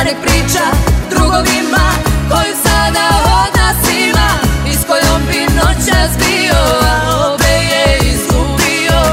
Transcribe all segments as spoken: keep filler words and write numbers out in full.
pa nek priča drugovima koju sada od nas ima i s kojom bi noćas bio, a obe je izgubio.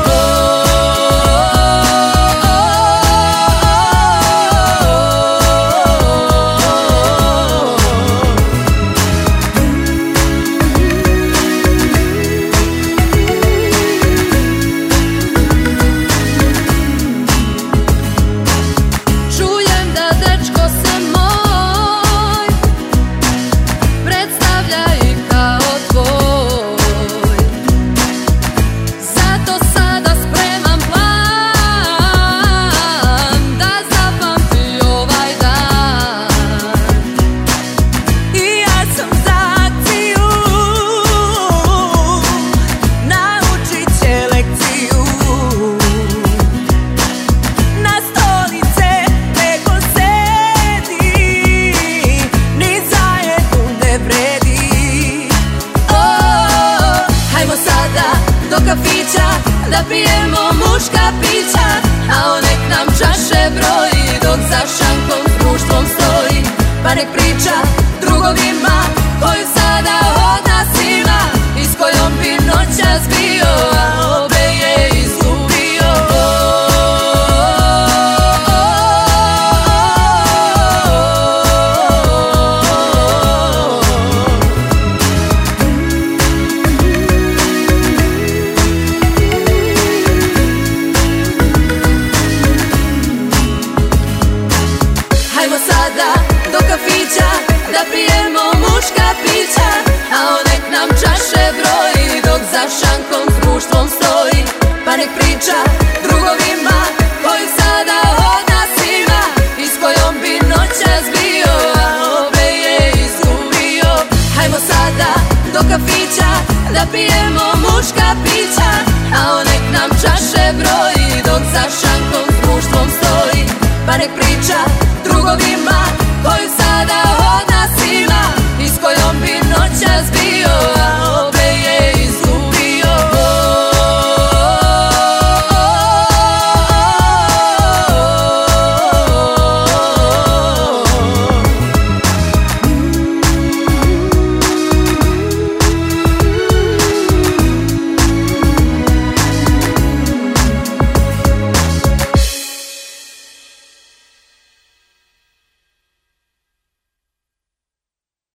Da pijemo muška pića, a on nek nam čaše broji dok za šankom s društvom stoji, pa nek priča drugovima koju sada od nas ima i s kojom bi noćas bio, a obe je izgubio. Hajmo sada do kafića da pijemo muška pića, a on nek nam čaše broji dok za šankom s društvom stoji, pa nek priča drugovima koju sada od nas ima i s kojom bi noćas bio, a obe je izgubio. Hajmo sada do kafića da pijemo muška pića, a on nek nam čaše broji dok za šankom s društvom stoji, pa nek priča drugovima